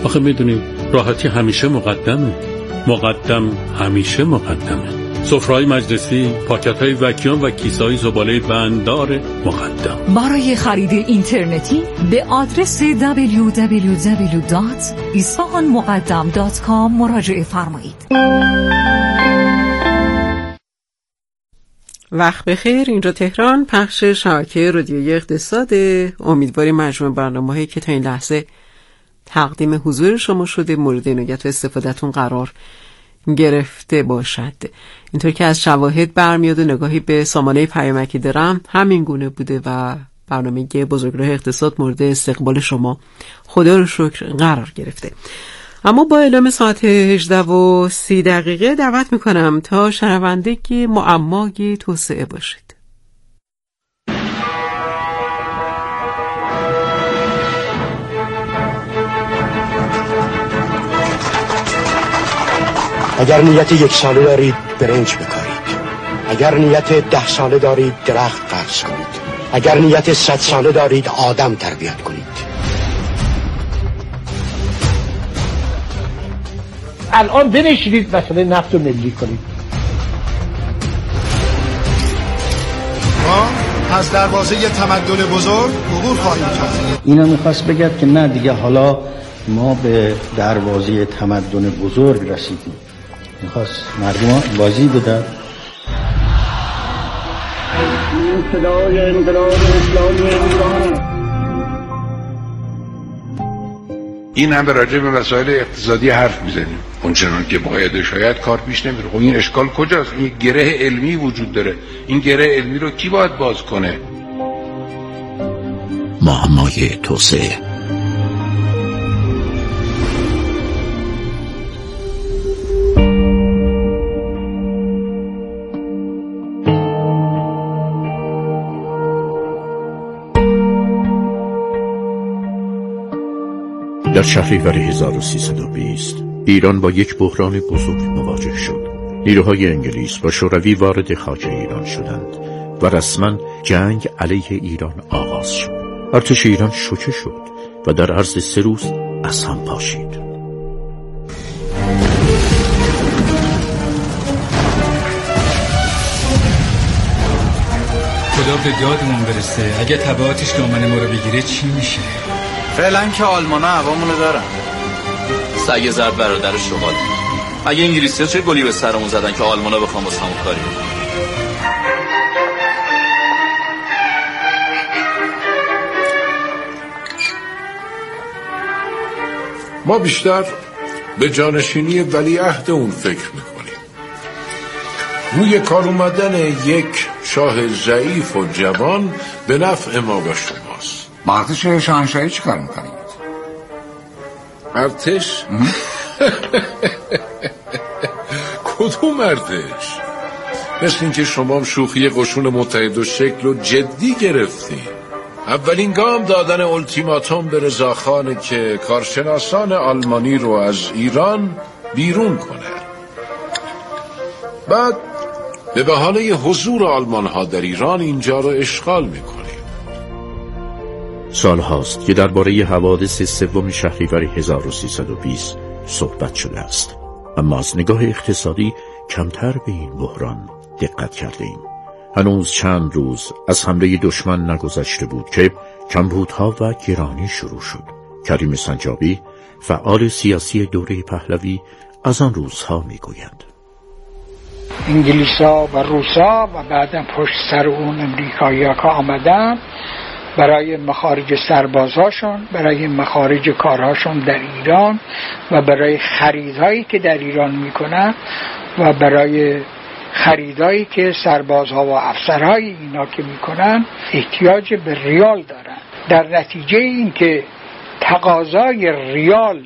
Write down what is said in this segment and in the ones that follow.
آخه میدونی راحتی همیشه مقدمه. مقدم همیشه مقدمه. سفره‌های مجلسی، پاکت‌های وکیوم و کیسه‌های زباله بنددار مقدم. برای خرید اینترنتی به آدرس www.isfahanmuqaddam.com مراجعه فرمایید. وقت بخیر. اینجا تهران، پخش شبکه رادیویی اقتصاد. امیدواریم مجموع برنامه‌هایی که تا این لحظه تقدیم حضور شما شده مورد عنایت و استفادهتون قرار گرفته باشد. اینطور که از شواهد برمیاد و نگاهی به سامانه پیامکی دارم همین گونه بوده و برنامه بزرگراه اقتصاد مورد استقبال شما خدا رو شکر قرار گرفته. اما با اعلام ساعت 18:30 دعوت میکنم تا شنونده که معمای توسعه باشید. اگر نیت 1 ساله دارید برنج بکارید، اگر نیت 10 ساله دارید درخت قرض کنید، اگر نیت 100 ساله دارید آدم تربیت کنید. الان بنشینید مسئله نفت رو ملی کنید. ما از دروازه یه تمدن بزرگ عبور خواهیم کرد. اینا میخواست بگه که نه دیگه حالا ما به دروازه تمدن بزرگ رسیدیم. میخواست مردم بازی بدن. صدای انقلاب اسلامی ایران. این هم راجع به مسائل اقتصادی حرف میزنیم اونچنان که باید، شاید کار پیش نمیره. خب این اشکال کجاست؟ این گره علمی وجود داره. این گره علمی رو کی باید باز کنه؟ معمای توسعه. در شهریور 1320 ایران با یک بحران بزرگ مواجه شد. نیروهای انگلیس و شوروی وارد خاک ایران شدند و رسما جنگ علیه ایران آغاز شد. ارتش ایران شوکه شد و در عرض 3 روز از هم پاشید. خدا به دادمون برسه. اگه تبعاتش دامن ما رو بگیره چی میشه؟ فعلا که آلمانا هوامونو دارن. سگ زرد برادر شغال. اگه انگلیسی‌ها چه گلی به سرمون زدن که آلمانا بخوام واسه همون کاری. ما بیشتر به جانشینی ولیعهد اون فکر میکنیم. روی کار اومدن یک شاه ضعیف و جوان به نفع ما و شماست. با ارتش شاهنشاهی چی کار میکنید؟ ارتش؟ کدوم ارتش؟ مثل اینکه شما شوخی قشون متحدالشکل و جدی گرفتی. اولین گام دادن التیماتوم به رضاخانه که کارشناسان آلمانی رو از ایران بیرون کنه. بعد به بهانه حضور آلمان ها در ایران اینجا رو اشغال میکنیم. سال هاست که درباره حوادث 3 شهریور 1320 صحبت شده است، اما از نگاه اقتصادی کمتر به این بحران دقت کرده ایم. هنوز چند روز از حمله دشمن نگذشته بود که کمبودها و گرانی شروع شد. کریم سنجابی، فعال سیاسی دوره پهلوی، از آن روزها میگویند: انگلیسا و روسا و بعدم پشت سر اون امریکایی‌ها که آمدن برای مخارج سربازهاشون، برای مخارج کارهاشون در ایران و برای خریدهایی که در ایران میکنن و برای خریدهایی که سربازها و افسرهای اینا که میکنن احتیاج به ریال دارن. در نتیجه این که تقاضای ریال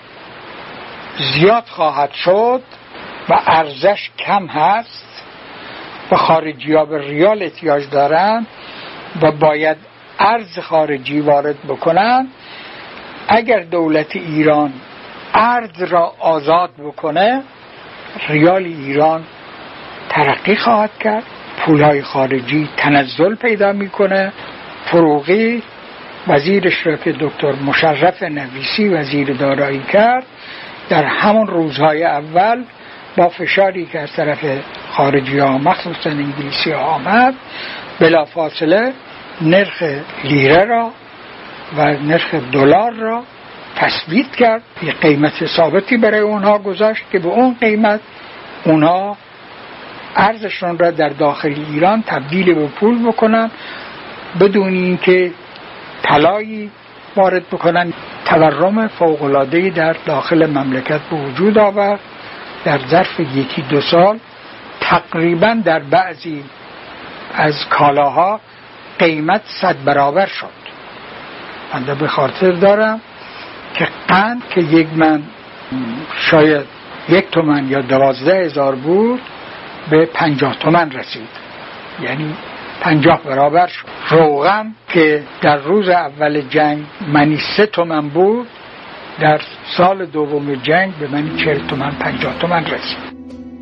زیاد خواهد شد و ارزش کم هست و خارجی ها به ریال احتیاج دارن و باید ارز خارجی وارد بکنن. اگر دولت ایران ارز را آزاد بکنه، ریال ایران ترقی خواهد کرد، پولهای خارجی تنزل پیدا میکنه، فروغی وزیرش را که دکتر مشرف نویسی وزیر دارایی کرد، در همون روزهای اول با فشاری که از طرف خارجی ها مخصوصا انگلیسی ها آمد، بلافاصله نرخ لیره را و نرخ دلار را تثبیت کرد، یه قیمت ثابتی برای اونها گذاشت که به اون قیمت اونها ارزششون را در داخل ایران تبدیل به پول بکنن بدون اینکه طلایی وارد بکنن. تورم فوق‌العاده‌ای در داخل مملکت به وجود آورد. در ظرف 1-2 سال تقریبا در بعضی از کالاها قیمت 100 برابر شد. من به خاطر دارم که قند که یک من شاید 1 تومن یا 12,000 بود به 50 تومن رسید، یعنی 50 برابر شد. روغن که در روز اول جنگ منی 3 تومن بود، در سال دوم جنگ به منی 40 تومن 50 تومن رسید.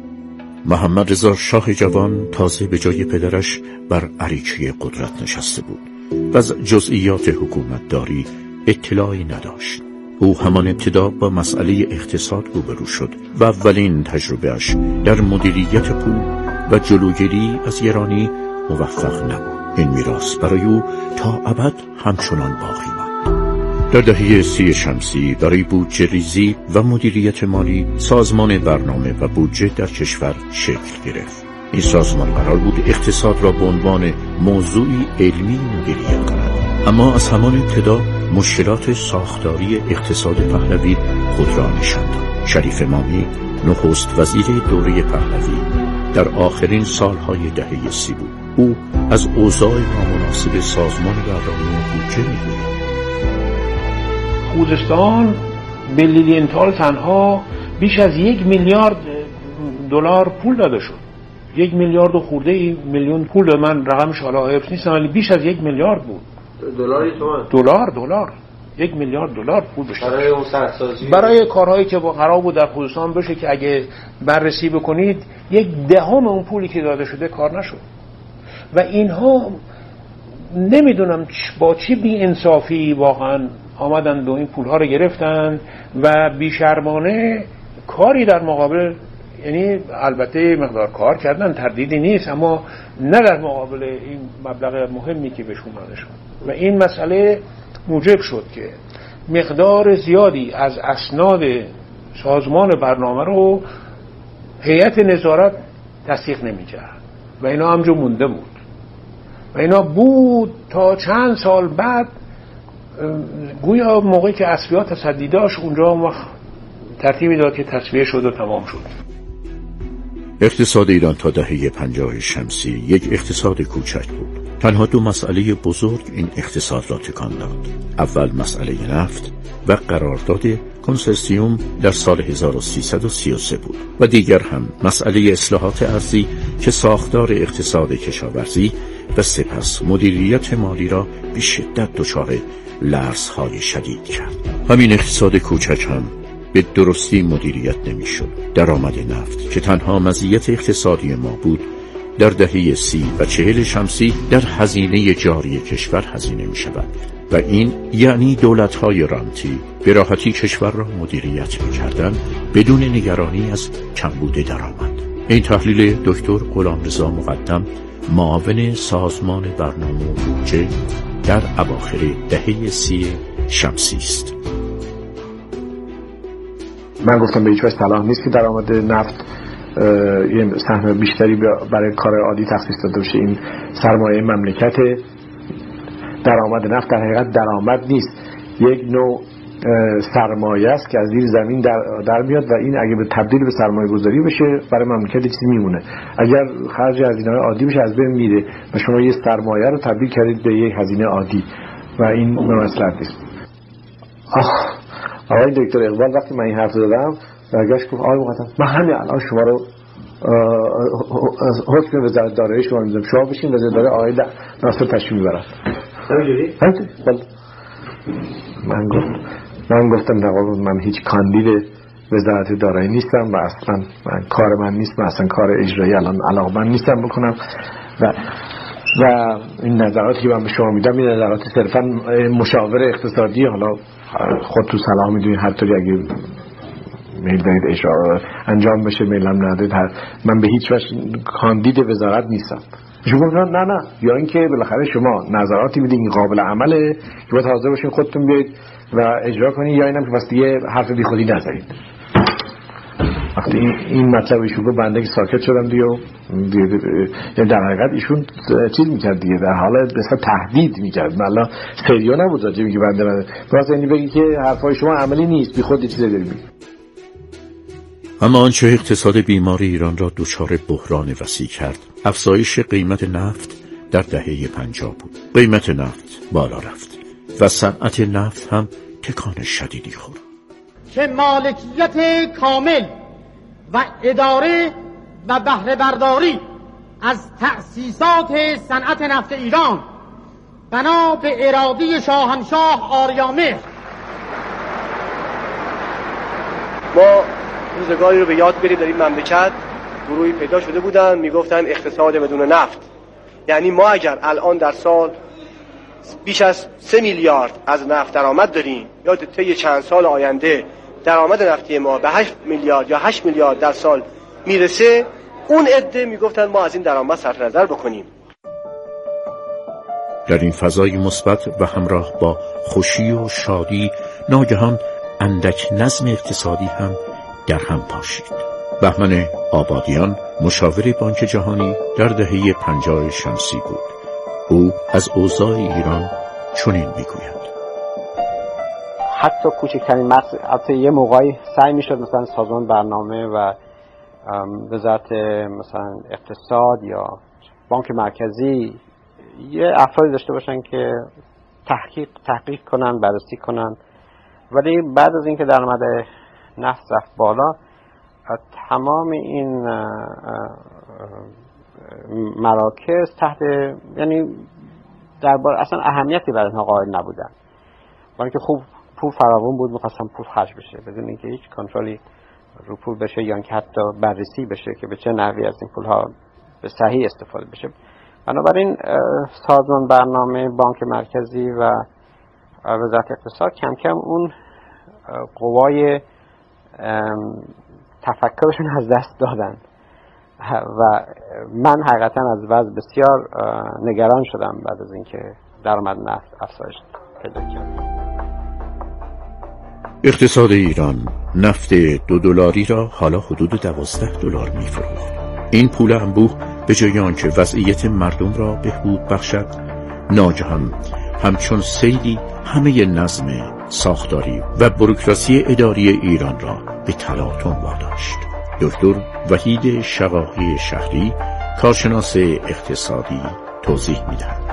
محمد رضا شاه جوان تازه به جای پدرش بر اریکه قدرت نشسته بود و از جزئیات حکومتداری اطلاعی نداشت. او همان ابتدا با مسئله اقتصاد روبرو شد و اولین تجربهش در مدیریت پول و جلوگیری از گرانی موفق نبود. این میراث برای او تا ابد همچنان باقی ماند. در دهه 30 شمسی برای بودجه ریزی و مدیریت مالی سازمان برنامه و بودجه در کشور شکل گرفت. این سازمان قرار بود اقتصاد را به عنوان موضوعی علمی مدیریت کند، اما از همان ابتدا مشکلات ساختاری اقتصاد پهلوی خود را نشان داد. شریف امامی نخست وزیر دوره پهلوی در آخرین سالهای دهه 30 بود. او از اوضاع نامناسب سازمان برنامه و بودجه می‌گوید. خوزستان به لیلینتال تنها بیش از 1 میلیارد دلار پول داده شد. 1 میلیارد و خورده میلیون پول، من رقمش حالا حفظ نیستم ولی بیش از 1 میلیارد بود. دلار 1 میلیارد دلار پول بشه برای اون سرسازی، برای کارهایی که قرار بود در خوزستان بشه که اگه بررسی بکنید 1/10 اون پولی که داده شده کار نشد. و اینها نمیدونم با چه بی انصافی واقعا آمدند و این پولها رو گرفتن و بیشرمانه کاری در مقابل، یعنی البته مقدار کار کردن تردیدی نیست، اما نه در مقابل این مبلغ مهمی که بهشون داده شد. و این مسئله موجب شد که مقدار زیادی از اسناد سازمان برنامه رو هیئت نظارت تصدیق نمی‌کرد و اینا همجا مونده بود و اینا بود تا چند سال بعد، گویا موقعی که اصفیا تصدی داشت اونجا ترتیبی داد که تصفیه شد و تمام شد. اقتصاد ایران تا دهه 50 شمسی یک اقتصاد کوچک بود. تنها 2 مسئله بزرگ این اقتصاد را تکان داد. اول مسئله نفت و قرارداد کنسرسیوم در سال 1333 بود و دیگر هم مسئله اصلاحات ارضی که ساختار اقتصاد کشاورزی و سپس مدیریت مالی را به شدت دچار لرزهای شدید کرد. همین اقتصاد کوچک هم به درستی مدیریت نمی‌شد. درآمد نفت که تنها مزیت اقتصادی ما بود، در دهه 30 و 40 شمسی در هزینه جاری کشور هزینه می‌شود و این یعنی دولت‌های رانتی به راحتی کشور را مدیریت می‌کردند بدون نگرانی از کمبود درآمد. این تحلیل دکتر غلامرضا مقدم، معاون سازمان برنامه و بودجه در اواخر دهه 30 شمسی است. من گفتم به هیچ وجه صلاح نیست که درآمد نفت یه سهم بیشتری برای کار عادی تخصیص داده بشه. این سرمایه مملکت، درآمد نفت در حقیقت درآمد نیست، یک نوع سرمایه است که از زیر زمین در میاد و این اگه به تبدیل به سرمایه گذاری بشه برای مملکت چیزی میمونه. اگر خرج هزینه‌های عادی بشه از بین میره و شما یه سرمایه رو تبدیل کردید به یک هزینه عادی و این مصلحت نیست. آقای دکتر اقبال وقتی من این حرف زدم برگشت گفت آقای مقدم من همین الان شما رو حکم وزارت دارایی شما میذارم، شما بشین وزارت دارایی آقای ناصر تشریف میبرن. من گفتم نه، من هیچ کاندید وزارت دارایی نیستم و اصلا کار من نیست، من اصلا کار اجرایی الان علاقه‌مند نیستم بکنم و و این نظراتی که من به شما میدم این نظرات صرفا مشاور اقتصادی، حالا خود تو صلاح میدونید هر طوری اگه میل دارید اجرا انجام بشه میلم ندارید. من به هیچ وجه کاندید وزارت نیستم. شما گفتن نه یا اینکه بالاخره شما نظراتی میدین این قابل عمله که باید حاضر باشین خودتون بیاید و اجرا کنید، یا اینم که واسه دیگه حرف بی خودی نزنید. وقتی این مطلب ایشون رو بنده که ساکت شدم دیگه در حقیقت ایشون چیز میکرد دیگه، در حال مثلا تهدید میکرد. مالا سریو نبود راجع میگه بنده واسه اینی بگی که حرفای شما عملی نیست، بی خود چیزی داری میگی. اما آنچه اقتصاد بیمار ایران را دچار بحران وسیع کرد افزایش قیمت نفت در دهه 50 بود. قیمت نفت بالا رفت و صنعت نفت هم تکان شدیدی خورد که مالکیت کامل و اداره و بهره برداری از تأسیسات صنعت نفت ایران بنا به اراده شاهنشاه آریامهر. ما روزگاری رو به یاد بریم در این مملکت گروهی پیدا شده بودن میگفتن اقتصاد بدون نفت، یعنی ما اگر الان در سال بیش از 3 میلیارد از نفت درآمد داریم یا طی چند سال آینده درآمد نفتی ما به 8 میلیارد یا 8 میلیارد در سال میرسه، اون عده میگفتن ما از این درآمد صرف نظر بکنیم. در این فضای مثبت و همراه با خوشی و شادی ناگهان اندک نظم اقتصادی هم در هم پاشید. بهمن آبادیان مشاور بانک جهانی در دهه 50 شمسی بود. او از اوضاع ایران چنین میگوید: حتی کوچکترین حتی یه موقعی سعی میشد مثلا سازمان برنامه و وزارت مثلا اقتصاد یا بانک مرکزی یه افرادی داشته باشن که تحقیق کنن، بررسی کنن، ولی بعد از اینکه درآمد نفت رفت بالا تمام این مراکز تحت، یعنی درباره اصلا اهمیتی برای اینها قائل نبودن، برای اینکه خوب پول فراوون بود، می‌خواستن پول خرج بشه بدون اینکه هیچ کنترلی رو پول بشه یا اینکه حتی بررسی بشه که به چه نحوی از این پول‌ها به صحیح استفاده بشه. بنابراین سازمان برنامه بانک مرکزی و وزارت اقتصاد کم کم اون قوای تفکرشون از دست دادن و من حقیقتا از وضع بسیار نگران شدم بعد از اینکه درآمد نفت افزایش پیدا کرد. اقتصاد ایران نفت $2 را حالا حدود $12 می‌فروخت. این پول انبوه به جای آنکه وضعیت مردم را بهبود بخشد، ناگهان همچون سیلی همه نظم ساختاری و بوروکراسی اداری ایران را به تلاطم واداشت. دکتر وحید شقاقی شهری، کارشناس اقتصادی، توضیح می‌دهد.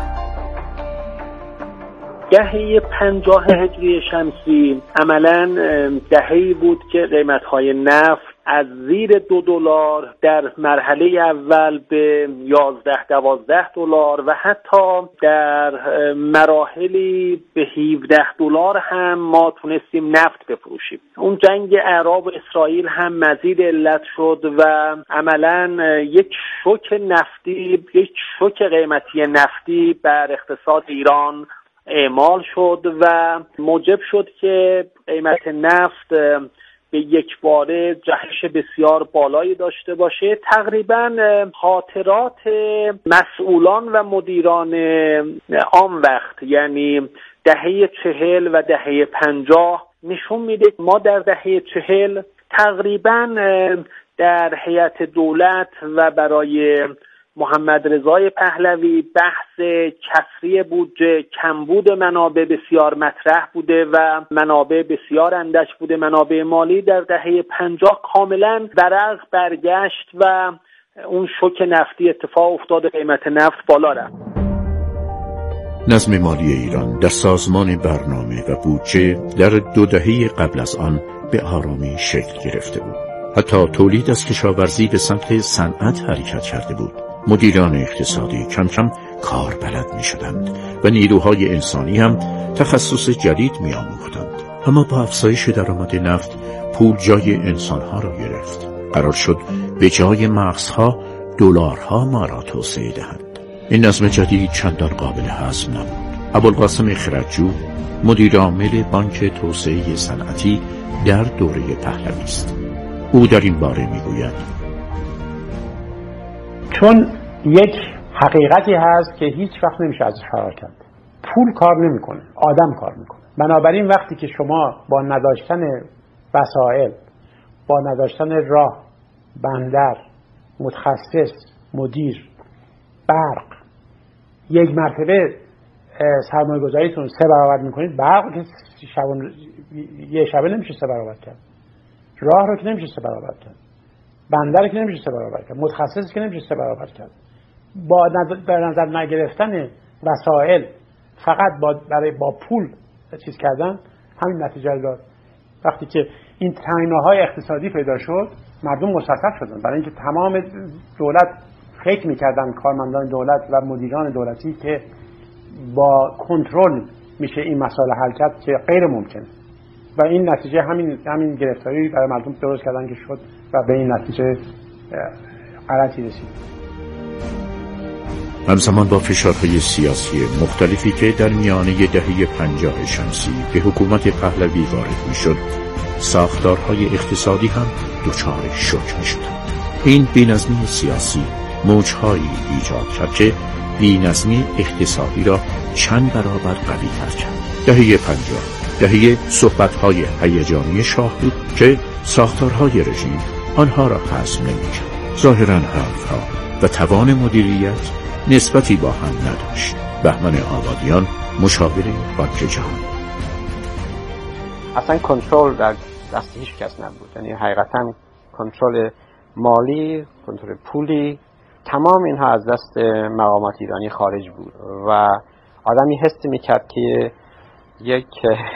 دهه 50 هجری شمسی عملاً دهه‌ای بود که قیمت‌های نفت از زیر $2 در مرحله اول به $11-12 و حتی در مراحلی به $17 هم ما تونستیم نفت بفروشیم. اون جنگ اعراب و اسرائیل هم مزید علت شد و عملاً یک شوک نفتی، یک شوک قیمتی نفتی بر اقتصاد ایران اعمال شد و موجب شد که قیمت نفت به یک باره جهش بسیار بالایی داشته باشه. تقریباً خاطرات مسئولان و مدیران آن وقت، یعنی دهه 40 و دهه 50 نشون میده ما در دهه 40 تقریباً در هیئت دولت و برای محمد رضای پهلوی بحث کسری بودجه، کمبود منابع بسیار مطرح بوده و منابع بسیار اندک بوده. منابع مالی در دهه 50 کاملا ورق برگشت و اون شوک نفتی اتفاق افتاد، قیمت نفت بالا رفت. نظم مالی ایران در سازمان برنامه و بودجه در 2 دهه قبل از آن به آرامی شکل گرفته بود. حتی تولید از کشاورزی به سمت صنعت حرکت کرده بود. مدیران اقتصادی کم کم کار بلد می شدند و نیروهای انسانی هم تخصص جدید می آموختند. اما با افزایش درآمد نفت پول جای انسانها را گرفت. قرار شد به جای مغزها دلارها ما را توسعه دهند. این نظم جدید چندان قابل هضم نبود. ابوالقاسم خردجو مدیر عامل بانک توسعه صنعتی در دوره پهلوی است. او در این باره میگوید: چون یک حقیقتی هست که هیچ وقت نمیشه ازش فرار کرد. پول کار نمیکنه، آدم کار میکنه. بنابراین وقتی که شما با نداشتن وسایل، با نداشتن راه، بندر، متخصص، مدیر، برق، یک مرتبه سرمایه گذاریتون 3 برابر میکنید، برق که یه شبه نمیشه 3 برابر کرد، راه رو که نمیشه 3 برابر کرد، بندر که نمیشه 3 برابر کرد، متخصص که نمیشه 3 برابر کرد. با در نظر نگرفتن وسایل فقط با پول چیز کردن همین نتیجه رو داد. وقتی که این تنگناهای اقتصادی پیدا شد، مردم مستصف شدن، برای اینکه تمام دولت فکر میکردن، کارمندان دولت و مدیران دولتی، که با کنترل میشه این مسائل حل کرد، که غیر ممکنه. و این نتیجه همین گرفتاری برای مردم درست کردن که شد و به این نتیجه غلطی رسید. همزمان با فشارهای سیاسی مختلفی که در میانه دهه 50 شمسی به حکومت پهلوی وارد میشد، ساختارهای اقتصادی هم دچار شوک میشدند. این بی‌نظمی سیاسی موجهایی ایجاد کرد که بی‌نظمی اقتصادی را چند برابر قوی‌تر کرد. دهه 50 دهه صحبت‌های هیجانی شاه بود که ساختارهای رژیم آنها را هضم نمی‌کرد. ظاهراً حرفها و توان مدیریت نسبتی با هم نداشت. بهمن آبادیان، مشاور بانک جهانی: اصلا کنترل در دست هیچ کس نبود. یعنی حقیقتاً کنترل مالی، کنترل پولی، تمام اینها از دست مقامات ایرانی خارج بود و آدمی حس می‌کرد که یک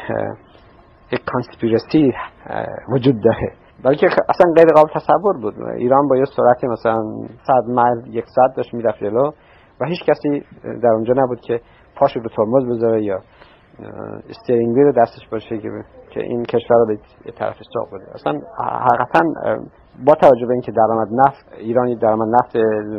کانسپیرسی وجود داره، بلکه اصلا غیر قابل تصور بود. ایران با یه سرعت مثلا 100 میل 100 داشت میرفت جلو و هیچ کسی در اونجا نبود که پاشو رو ترمز بذاره یا استیرینگ ویل دستش باشه که این کشور رو به طرف سوق بده. اصلا حقیقتا با توجه به اینکه درآمد نفت ایرانی درآمد نفت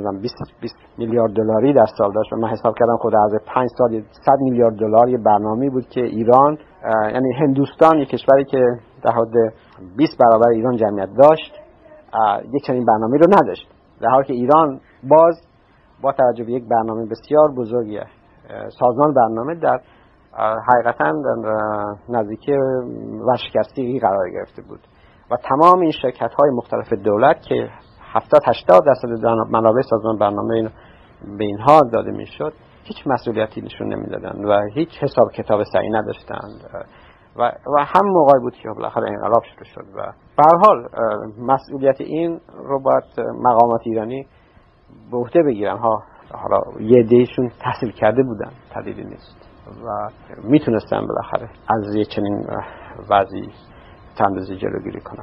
20 میلیارد دلاری در سال داشت و من حساب کردم خود از 5 سال 100 میلیارد دلار یه برنامه‌ای بود که ایران، یعنی هندوستان، یک کشوری که در حد 20 برابر ایران جمعیت داشت، یک چنین برنامه‌ای رو نداشت، در حالی که ایران باز با توجه به یک برنامه بسیار بزرگی سازمان برنامه در حقیقتاً نزدیکی ورشکستگی قرار گرفته بود و تمام این شرکت‌های مختلف دولت که 70-80% منابع سازمان برنامه به اینها داده میشد، هیچ مسئولیتی نشون نمیدادند و هیچ حساب کتاب صحیح نداشتند و هم موقعی بود که بالاخره انقلاب شروع شد و به هر حال مسئولیت این رو باید مقامات ایرانی به عهده بگیرن. حالا یه عده‌شون تحصیل کرده بودن، تدلیلی نیست و میتونستن بالاخره از یه چنین وضعی تندازی جلوگیری کنن.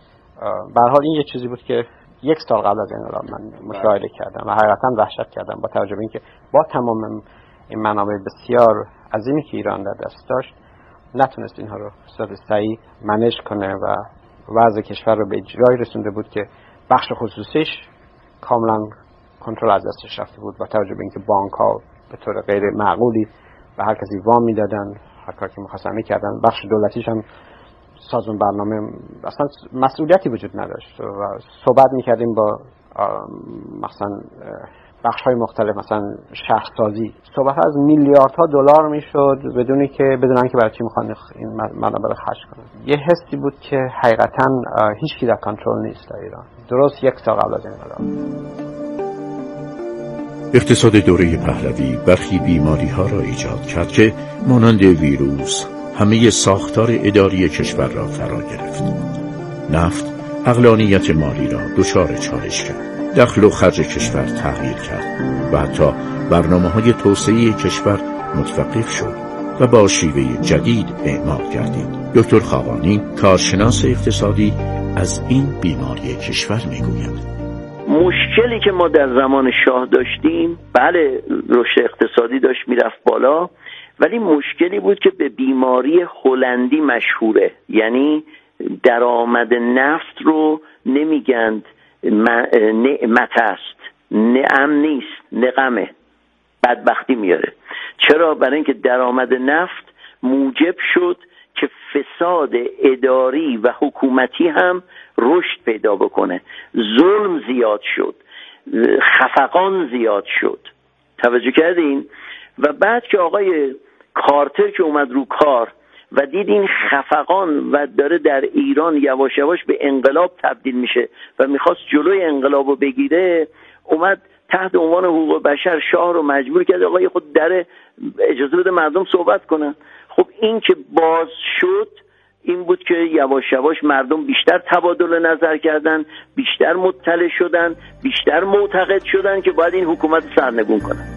به هر حال این یه چیزی بود که 1 سال قبل از انقلاب من مشاهده کردم و حقیقتا وحشت کردم با توجه به اینکه با تمام این منابع بسیار عظیمی که ایران در دست داشت نتونست اینها رو صد صحیح منیج کنه و وضع کشور رو به جایی رسونده بود که بخش خصوصیش کاملا کنترل از دستش رفته بود با توجه به اینکه بانک‌ها به طور غیر معقولی به هر کسی وام میدادن، هر کاری که می‌خواستن می‌کردن. بخش دولتیش هم سازمان برنامه اصلا مسئولیتی وجود نداشت و صحبت می‌کردیم با مثلا بخش‌های مختلف، مثلا شهرسازی، صحبت از میلیاردها دلار میشد بدون اینکه برای چی می‌خوان این منابع رو خرج کنن. یه حسی بود که حقیقتاً هیچ کی در کنترل نیست در ایران. درست 1 سال قبل از انقلاب. اقتصاد دوره پهلوی برخی بیماری‌ها را ایجاد کرد که مانند ویروس همه ساختار اداری کشور را فرا گرفت. نفت عقلانیت مالی را دچار چالش کرد. دخل و خرج کشور تغییر کرد و حتی برنامه‌های توسعه کشور متوقف شد و با شیوه جدید اعمال گردید. دکتر خاقانی، کارشناس اقتصادی، از این بیماری کشور میگوید: مشکلی که ما در زمان شاه داشتیم، بله رشد اقتصادی داشت میرفت بالا، ولی مشکلی بود که به بیماری هلندی مشهوره. یعنی درآمد نفت رو نمیگند نعمت است، نعم نیست، نقمه. بدبختی میاره. چرا؟ برای اینکه درآمد نفت موجب شد که فساد اداری و حکومتی هم رشد پیدا بکنه، ظلم زیاد شد، خفقان زیاد شد. توجه کردین؟ و بعد که آقای کارتر که اومد رو کار و دید این خفقان و داره در ایران یواش یواش به انقلاب تبدیل میشه و میخواست جلوی انقلاب رو بگیره، اومد تحت عنوان حقوق بشر شاه رو مجبور کرد آقای خود در اجازه بده مردم صحبت کنن. خب این که باز شد این بود که یواش یواش مردم بیشتر تبادل نظر کردن، بیشتر مطلع شدن، بیشتر معتقد شدن که باید این حکومت سرنگون کنن.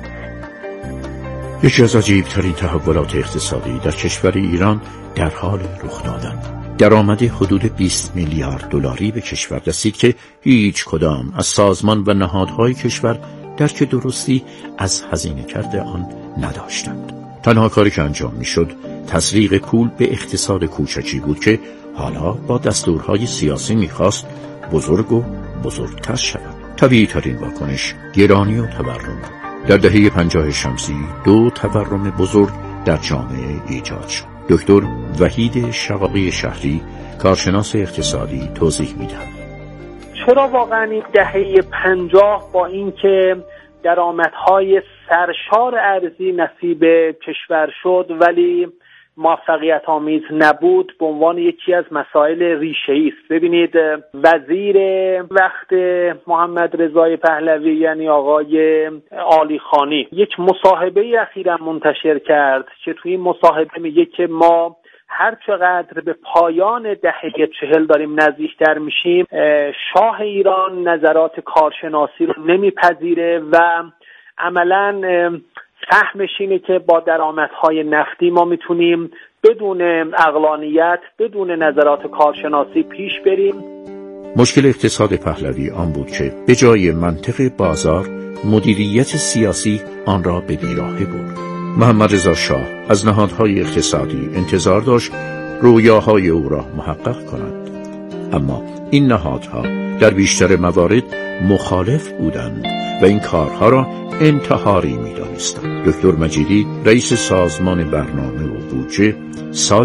یکی از عجیب‌ترین تحولات اقتصادی در کشور ایران در حال رخ دادن. درآمد حدود 20 میلیارد دلاری به کشور رسید که هیچ کدام از سازمان و نهادهای کشور درک درستی از هزینه کرده آن نداشتند. تنها کاری که انجام میشد تسریق پول به اقتصاد کوچکی بود که حالا با دستورهای سیاسی میخواست بزرگ و بزرگتر شود. طبیعی ترین واکنش گرانی و تورم بود. در دهه 50 شمسی 2 تورم بزرگ در جامعه ایجاد شد. دکتر وحید شقاقی شهری، کارشناس اقتصادی، توضیح میدهد. چرا واقعا این دهه 50 با اینکه درآمدهای سرشار ارزی نصیب کشور شد ولی موفقیت آمیز نبود، به عنوان یکی از مسائل ریشه‌ای است. ببینید وزیر وقت محمد رضای پهلوی یعنی آقای عالیخانی یک مصاحبه اخیراً منتشر کرد که توی این مصاحبه میگه که ما هر چقدر به پایان دهه 40 داریم نزدیکتر میشیم، شاه ایران نظرات کارشناسی رو نمیپذیره و عملاً فهمش اینه که با درآمدهای نفتی ما میتونیم بدون عقلانیت، بدون نظرات کارشناسی پیش بریم. مشکل اقتصاد پهلوی آن بود که به جای منطق بازار، مدیریت سیاسی آن را به بیراهه برد. محمد رضا شاه از نهادهای اقتصادی انتظار داشت رویاهای او را محقق کنند، اما این نهادها در بیشتر موارد مخالف بودند و این کارها را انتحاری می‌دانستند. دکتر مجیدی، رئیس سازمان برنامه و بودجه، سال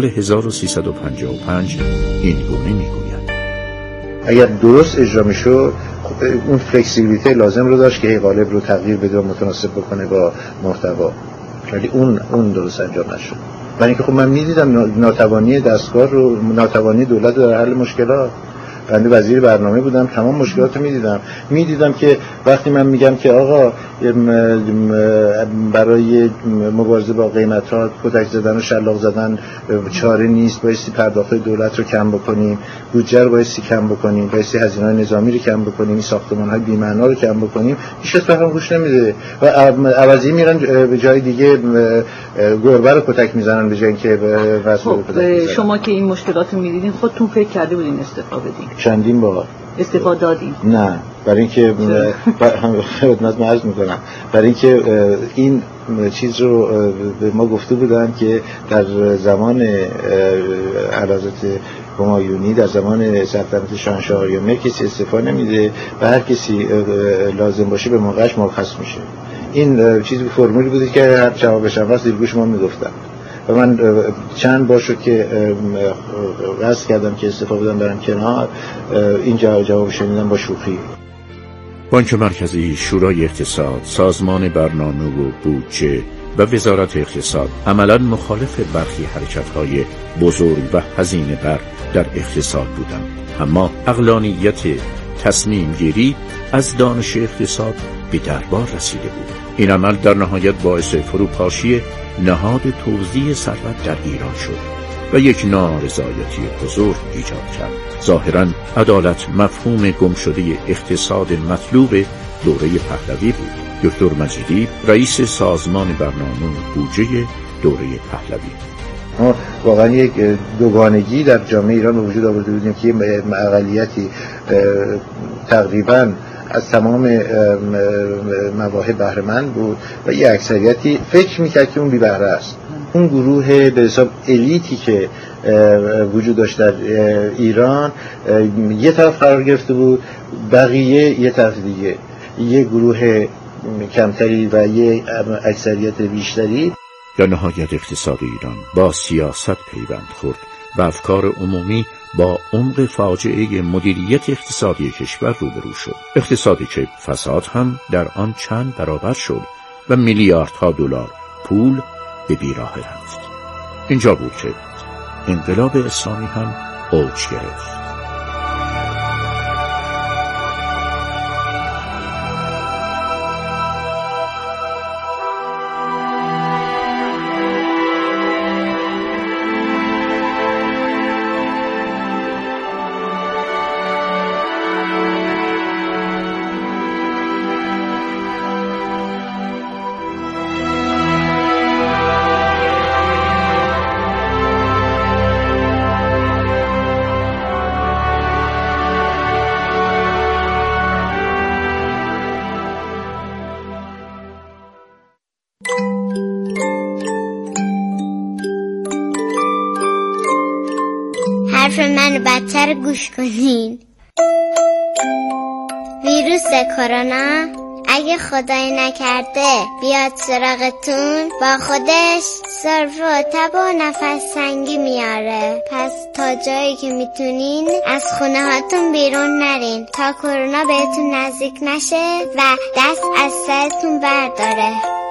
1355 این گونه میگوید: اگر درست اجرا میشد اون فلکسیبیلیته لازم رو داشت که قالب رو تغییر بده و متناسب بکنه با محتوا، ولی اون درست انجام نشد. برای اینکه خب من می‌دیدم ناتوانی دستگاه رو، ناتوانی دولت در حل مشکلات. بنده وزیر برنامه بودم، تمام مشکلات رو میدیدم که وقتی من میگم که آقا برای مبارزه با قیمت‌ها کتک زدن و شلاق زدن چاره نیست، بایستی پرداخت دولت رو کم بکنیم، بودجه رو بایستی کم بکنیم، بایستی هزینه‌های نظامی رو کم بکنیم، ساختمان‌های بی‌معنا رو کم بکنیم، هیچ کس بهم گوش نمیده و عوضی میرن به جای دیگه گربه رو کتک میزنن به جای اینکه واسه کتک. شما که این مشکلات رو می‌دیدین خودتون فکر کرده بودین استفاده بدین؟ چندین بار استفاده دادین؟ نه، برای اینکه خدمت عرض میکنم، برای اینکه این چیز رو به ما گفته بودن که در زمان حضرت همایونی، در زمان سلطنت شاهنشاه آریامر کسی استفاده نمیده و هر کسی لازم باشه به موقعش مرخص میشه. این چیزی فرمولی بوده که هر جوابش هم واسه زیرگوش ما میگفتن و من چند بار شد که قصد کردم که استفاده بدم برم کنار، این جواب شنیدم با شوخی. بانک مرکزی، شورای اقتصاد، سازمان برنامه و بودجه و وزارت اقتصاد عملاً مخالف برخی حرکت‌های بزرگ و هزینه بر در اقتصاد بودند، اما عقلانیت تصمیم گیری از دانش اقتصاد به دربار رسیده بود. این عمل در نهایت باعث فروپاشی نهاد توزیع ثروت در ایران شد و یک نارضایتی بزرگ ایجاد کرد. ظاهراً عدالت مفهوم گم شده اقتصاد مطلوب دوره پهلوی بود. دکتر مجیدی، رئیس سازمان برنامه و بودجه دوره پهلوی: ما واقعا یک دوگانگی در جامعه ایران به وجود آورده بودیم که اقلیتی تقریباً از تمام مواهب بهره مند بود و یه اکثریتی فکر میکرد که اون بی بهره است. اون گروه به حساب الیتی که وجود داشت در ایران یه طرف قرار گرفته بود، بقیه یه طرف دیگه. یه گروه کمتری و یه اکثریت بیشتری. در نهایت اقتصاد ایران با سیاست پیوند خورد و افکار عمومی با عمق فاجعه مدیریت اقتصادی کشور روبرو شد. اقتصادی که فساد هم در آن چند برابر شد و میلیاردها دلار پول به بیراه رفت. اینجا بود که انقلاب اسلامی هم اوج گرفت. حرف من بدتر گوش کنین. ویروس کرونا اگه خدای نکرده بیاد سراغتون، با خودش سرفه و تب و نفس تنگی میاره. پس تا جایی که میتونین از خونه هاتون بیرون نرین تا کرونا بهتون نزدیک نشه و دست از سرتون برداره.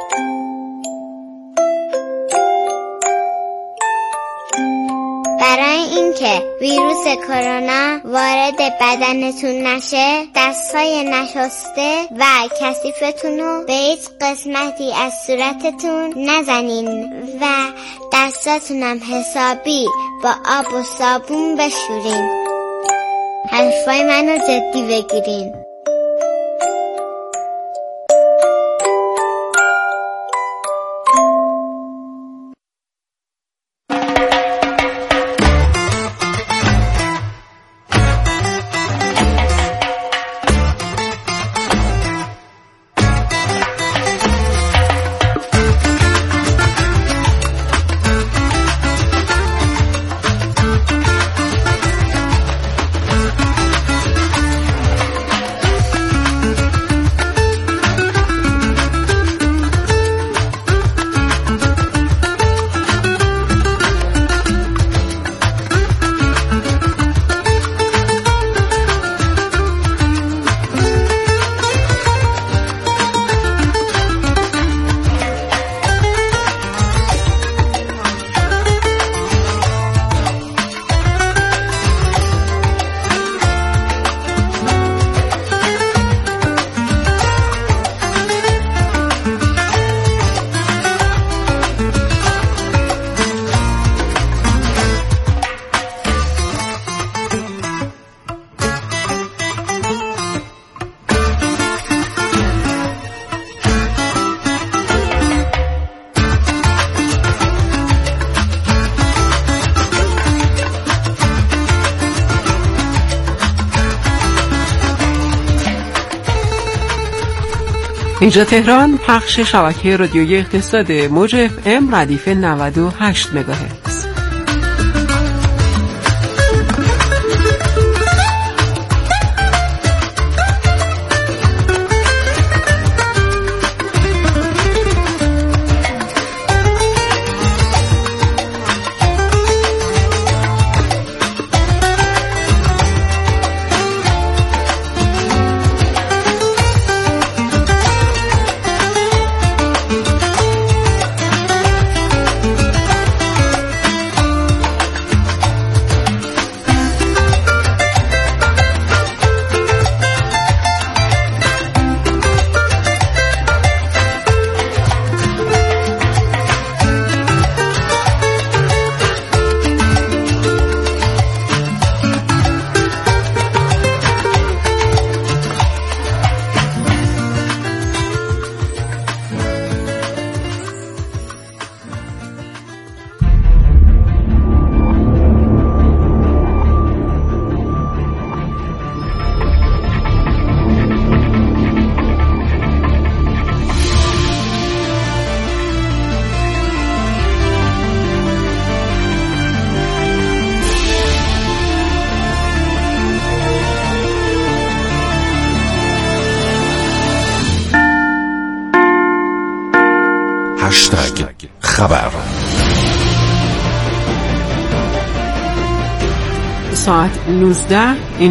برای اینکه ویروس کرونا وارد بدنتون نشه، دستای نشسته و کثیفتون رو به هیچ قسمتی از صورتتون نزنین و دستاتونم حسابی با آب و صابون بشورین. حرفای منو جدی بگیرین. اینجا تهران، پخش شبکه رادیویی اقتصاد موج FM ردیف 98 مگاهرتز. خبر. ساعت 19